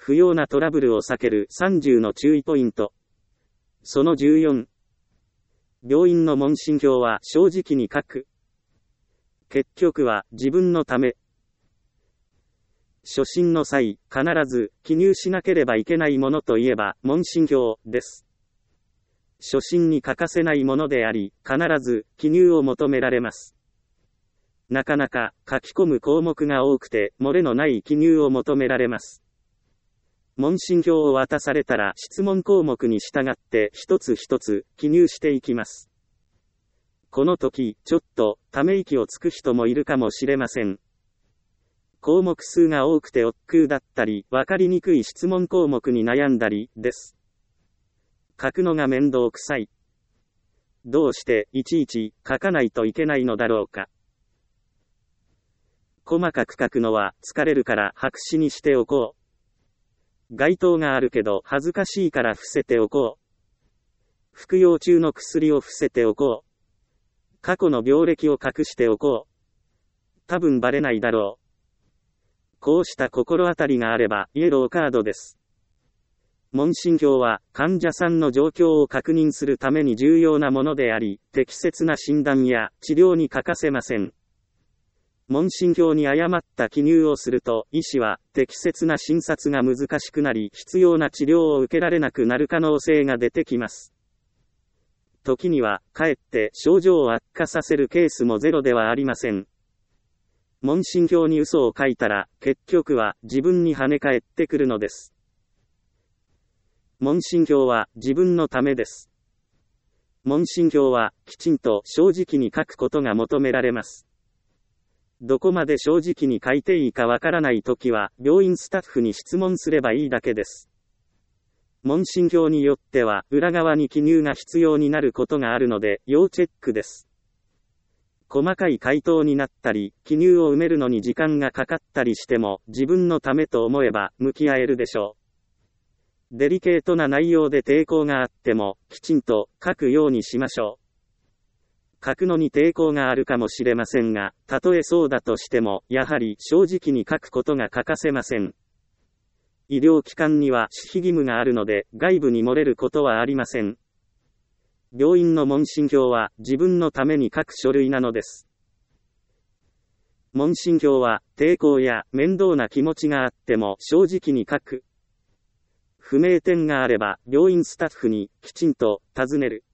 不要なトラブルを避ける30の注意ポイント。その14。病院の問診票は正直に書く。結局は自分のため。初診の際、必ず記入しなければいけないものといえば問診票です。初診に欠かせないものであり、必ず記入を求められます。なかなか書き込む項目が多くて、漏れのない記入を求められます。問診票を渡されたら質問項目に従って一つ一つ記入していきます。この時、ちょっとため息をつく人もいるかもしれません。項目数が多くて億劫だったり、わかりにくい質問項目に悩んだりです。書くのが面倒くさい。どうしていちいち書かないといけないのだろうか。細かく書くのは疲れるから白紙にしておこう。該当があるけど恥ずかしいから伏せておこう。服用中の薬を伏せておこう。過去の病歴を隠しておこう。多分バレないだろう。こうした心当たりがあればイエローカードです。問診票は患者さんの状況を確認するために重要なものであり、適切な診断や治療に欠かせません。問診票に誤った記入をすると、医師は適切な診察が難しくなり、必要な治療を受けられなくなる可能性が出てきます。時には、かえって症状を悪化させるケースもゼロではありません。問診票に嘘を書いたら、結局は自分に跳ね返ってくるのです。問診票は自分のためです。問診票はきちんと正直に書くことが求められます。どこまで正直に書いていいかわからないときは、病院スタッフに質問すればいいだけです。問診票によっては、裏側に記入が必要になることがあるので、要チェックです。細かい回答になったり、記入を埋めるのに時間がかかったりしても、自分のためと思えば、向き合えるでしょう。デリケートな内容で抵抗があっても、きちんと書くようにしましょう。書くのに抵抗があるかもしれませんが、たとえそうだとしても、やはり正直に書くことが欠かせません。医療機関には守秘義務があるので、外部に漏れることはありません。病院の問診票は自分のために書く書類なのです。問診票は抵抗や面倒な気持ちがあっても正直に書く。不明点があれば病院スタッフにきちんと尋ねる。